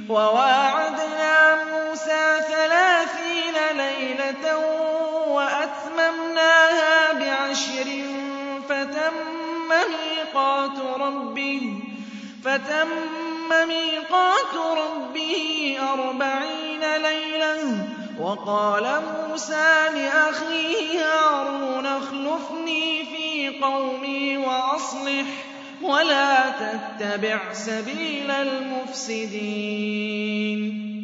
وَوَاعَدْنَا مُوسَىٰ 30 لَيْلَةً وَأَتْمَمْنَاهَا ب10 فَتَمَّ مِيقَاتُ رَبِّهِ 40 لَيْلَةً ۚ وَقَالَ مُوسَىٰ لِأَخِيهِ هَارُونَ اخْلُفْنِي فِي قَوْمِي وَأَصْلِحْ وَلَا تَتَّبِعْ سَبِيلَ الْمُفْسِدِينَ